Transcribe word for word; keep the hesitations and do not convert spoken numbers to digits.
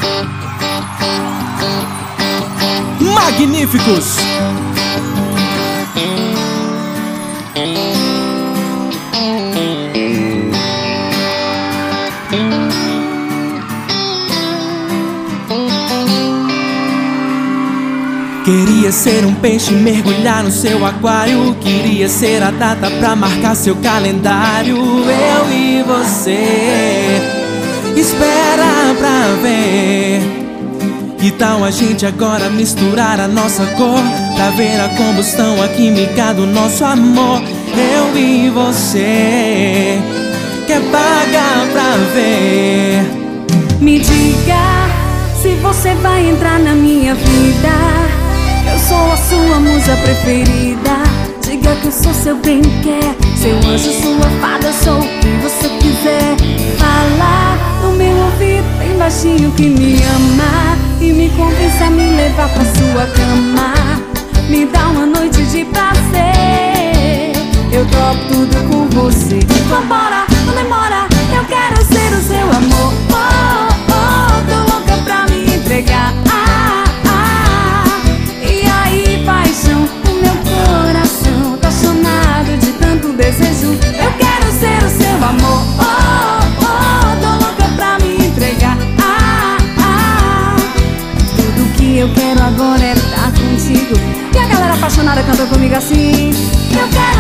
Magníficos! Queria ser um peixe, mergulhar no seu aquário. Queria ser a data pra marcar seu calendário. Eu e você, espera pra ver. Que tal a gente agora misturar a nossa cor, pra ver a combustão, a química do nosso amor. Eu e você, quer pagar pra ver. Me diga se você vai entrar na minha vida. Eu sou a sua musa preferida. Diga que eu sou seu bem-quer, seu anjo, sua fada, sou o que você quiser. Fala no meu ouvido bem baixinho que me ama e me convença a me levar pra sua cama. Me dá uma noite de prazer, eu topo tudo com você. Vambora, não demora, eu quero ser o seu amor. Oh, oh, tô louca pra me entregar. Ah, ah, e aí, paixão, o meu coração tá chamado de tanto desejo. Eu quero ser o seu amor. Oh, oh, tô louca pra me entregar. Ah, ah, tudo que eu quero agora é estar contigo. E a galera apaixonada canta comigo assim: eu quero